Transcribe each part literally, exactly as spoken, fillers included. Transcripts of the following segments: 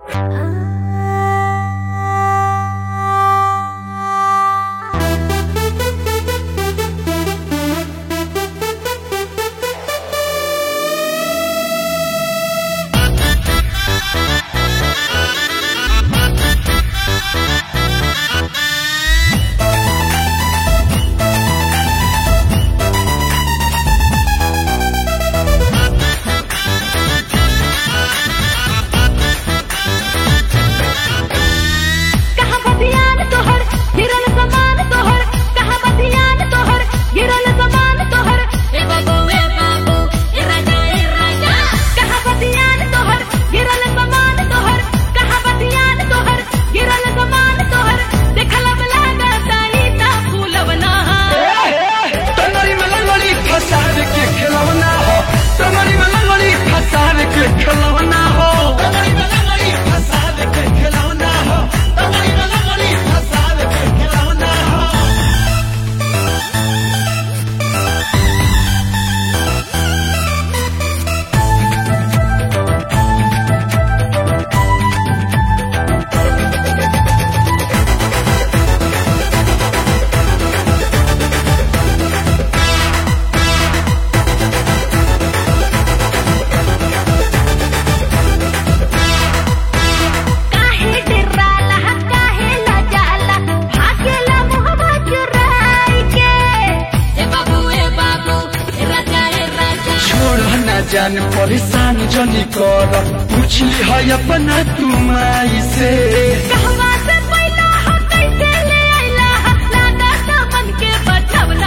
जान परेशान जनी कर पूछली है अपना तुमाई से कहवा से पैला हा कैसे ले आइला हा लागा सामन के बचवला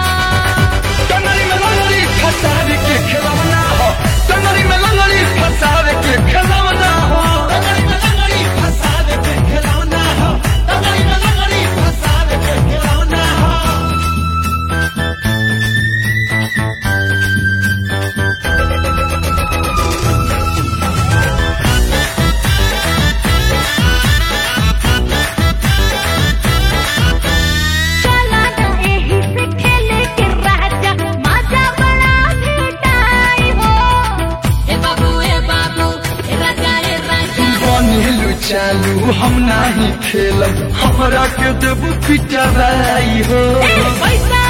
टंगरी में लंगड़ी फसावे के खिलौना हो टंगरी में लंगड़ी फसावे के खिलौना हो टंगरी में लंगड़ी फसावे के खिलौना हो टंगरी में लंगड़ी फसावे के खिलौना हो चालू हम नहीं खेलब हमरा के देबू पिटवाई हो पैसा